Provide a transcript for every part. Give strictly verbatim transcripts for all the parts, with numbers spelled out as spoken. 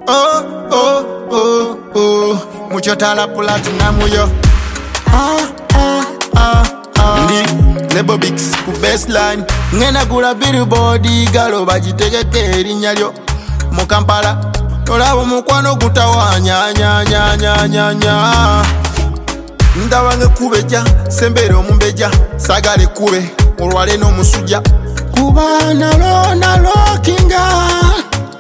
Oh, oh, oh, oh. Mucho tala platinum yo. Ah, ah, ah, ah. Ndi Lebo Bix ku baseline. Ngena gula billboard galo bagitegeke erinnya lyo mu Kampala. Olabo mukwano gutawanya nya nya nya nya nya. Ndawange kubeja sembere omumbeja sagale kube olwale n'omusujja kuba nalo nalo kinga.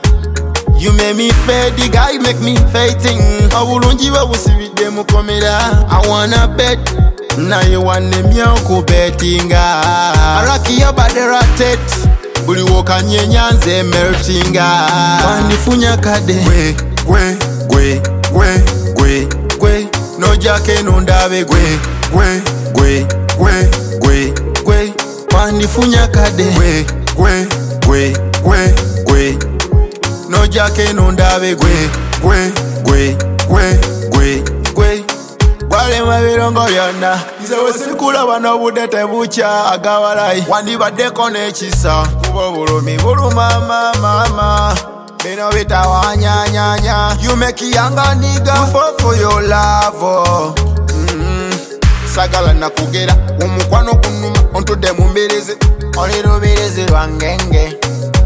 You make me fade, the guy make me fighting. Obulungi babusibidde mukomera. I wanna bet na you want them yoko bettinga. Araki ya badera tet buli woka nyenyanze meltinga. Wanifunya kade gwe gwe gwe gwe gwe gwe no jake no ndabe gwe gwe gwe gwe gwe gwe wanifunya kade gwe gwe gwe gwe gwe no jake no ndabe gwe gwe gwe gwe gwe gwe wale mabirongo byonna nze wesikula bano budde tebucha agawalayi wandibaddeko n'ekisa kuba bulumi buluma mama bino bitawanyanyanya. You make younger nigga fall for your love oh. mm-hmm. Sagala nakugera omukwano kunuma ontudde mu mbirizi oli lubirizi lwangenge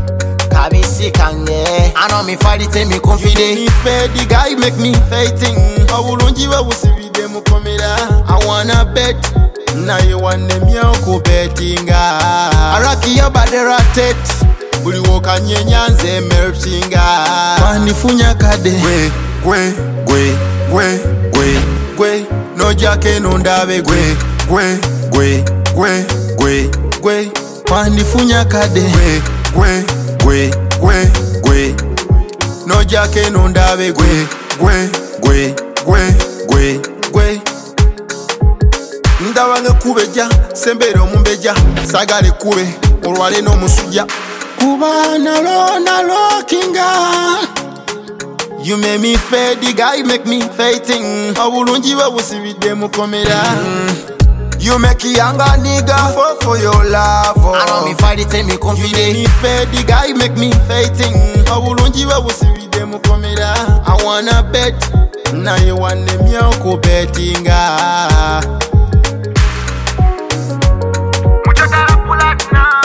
kabisi kange. I know me fight it me confident. Me fed the guy make me fighting. Obulungi babusibidde mukomera. I wanna bet na you want them yoko bettinga. Araki ya badera tet buli woka nyenyanze meltinga. Wanifunya kade gwe gwe gwe gwe gwe gwe no jake no ndabe gwe gwe gwe gwe gwe gwe wanifunya kade gwe gwe gwe gwe gwe no jake no ndabe gwe gwe gwe gwe gwe gwe ndawange kubeja sembere omumbeja sagale kube olwale n'omusujja kuba nalo nalo kinga. You make me fade, the guy make me fighting. Obulungi babusibidde mukomera. You make younger nigga fall for your love oh. I know me fight it me confident. Me fade, the guy make me fighting. Obulungi babusibidde mukomera. I wanna bet na you want them yoko bettinga. Mucho tala platinum.